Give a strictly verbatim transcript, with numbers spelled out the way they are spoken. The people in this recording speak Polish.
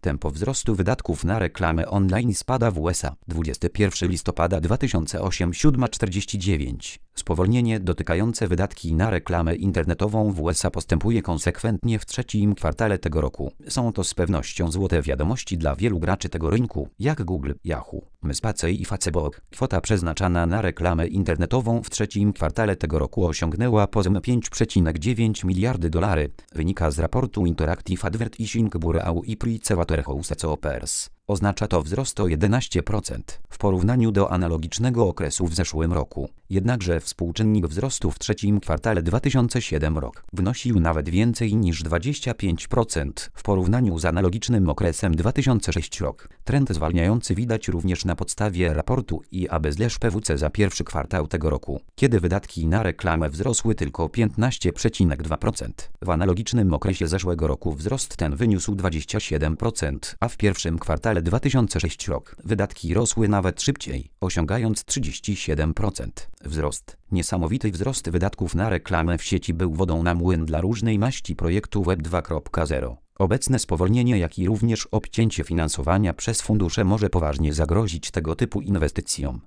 Tempo wzrostu wydatków na reklamę online spada w U S A. dwudziestego pierwszego listopada dwa tysiące ósmego siódma czterdzieści dziewięć. Spowolnienie dotykające wydatki na reklamę internetową w U S A postępuje konsekwentnie w trzecim kwartale tego roku. Są to z pewnością złote wiadomości dla wielu graczy tego rynku, jak Google, Yahoo, MySpace i Facebook. Kwota przeznaczana na reklamę internetową w trzecim kwartale tego roku osiągnęła poziom pięć przecinek dziewięć miliardy dolarów, wynika z raportu Interactive Advertising Bureau i PricewaterhouseCoopers. Oznacza to wzrost o jedenaście procent w porównaniu do analogicznego okresu w zeszłym roku. Jednakże współczynnik wzrostu w trzecim kwartale dwa tysiące siódmego roku wynosił nawet więcej niż dwadzieścia pięć procent w porównaniu z analogicznym okresem dwa tysiące szóstego roku. Trend zwalniający widać również na podstawie raportu I A B/P W C za pierwszy kwartał tego roku, kiedy wydatki na reklamę wzrosły tylko o piętnaście przecinek dwa procent. W analogicznym okresie zeszłego roku wzrost ten wyniósł dwadzieścia siedem procent, a w pierwszym kwartale dwa tysiące szóstego roku wydatki rosły nawet szybciej, osiągając trzydzieści siedem procent wzrost. Niesamowity wzrost wydatków na reklamę w sieci był wodą na młyn dla różnej maści projektu Web dwa kropka zero. Obecne spowolnienie, jak i również obcięcie finansowania przez fundusze może poważnie zagrozić tego typu inwestycjom.